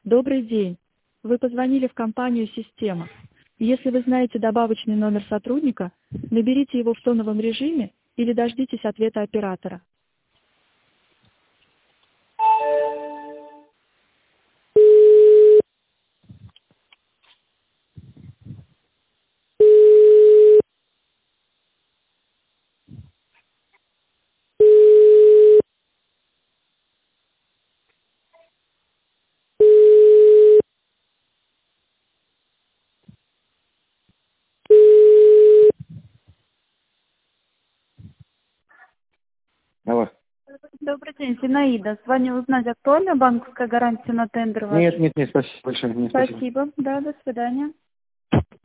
Добрый день. Вы позвонили в компанию «Система». Если вы знаете добавочный номер сотрудника, наберите его в тоновом режиме или дождитесь ответа оператора. Алло. Добрый день, Зинаида. Звоню узнать, актуальна банковская гарантия на тендер ваш? Нет, спасибо большое. Нет, спасибо. Спасибо. Да, до свидания.